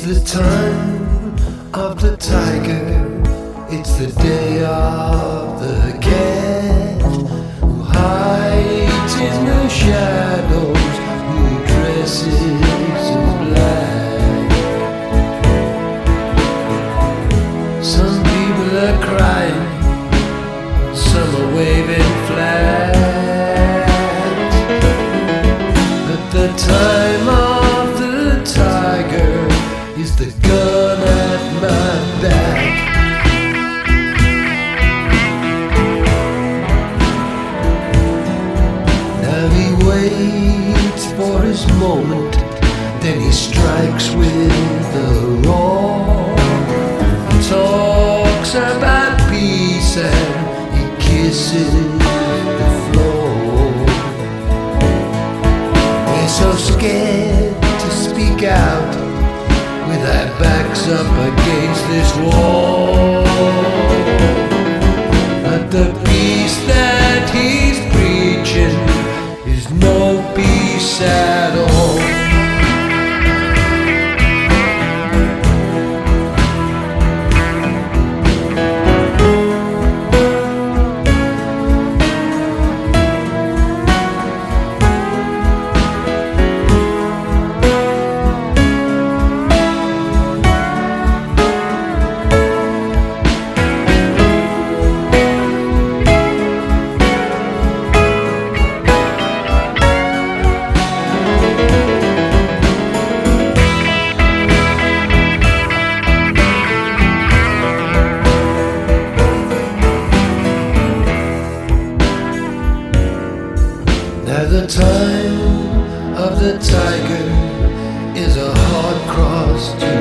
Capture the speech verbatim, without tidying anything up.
the time of the tiger, it's the day of the cat, who hides in the shadows, who dresses in black. Some people are crying, some are waving flags, but the time of the tiger is the gun at my back. Now he waits for his moment, then he strikes with a roar. He talks about peace and he kisses the floor. We're so scared to speak out, with our backs up against this wall. But the peace that he's preaching is no peace at all. Now the time of the tiger is a hard cross to